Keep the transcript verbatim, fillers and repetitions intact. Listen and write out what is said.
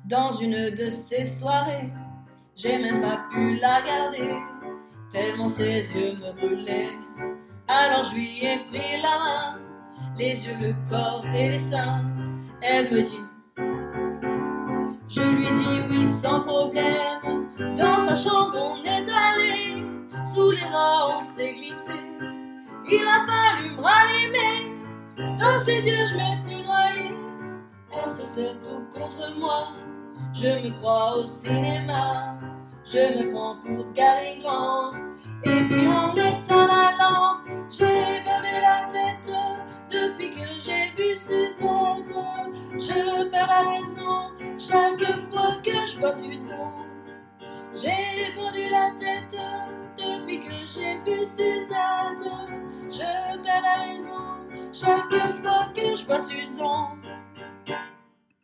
dans une de ces soirées. J'ai même pas pu la regarder, tellement ses yeux me brûlaient. Alors je lui ai pris la main, les yeux, le corps et les seins. Elle me dit, je lui dis oui sans problème. Dans sa chambre on est allé, sous les draps on s'est glissé. Il a fallu me ranimer, dans ses yeux je m'étais noyé. Elle se serre tout contre moi, je me crois au cinéma. Je me prends pour Cary Grant, et puis on éteint la lampe. J'ai perdu la tête depuis que j'ai vu Suzette. Je perds la raison chaque fois que je vois Suzon. J'ai perdu la tête depuis que j'ai vu Suzette. Je perds la raison chaque fois que je vois Suzon.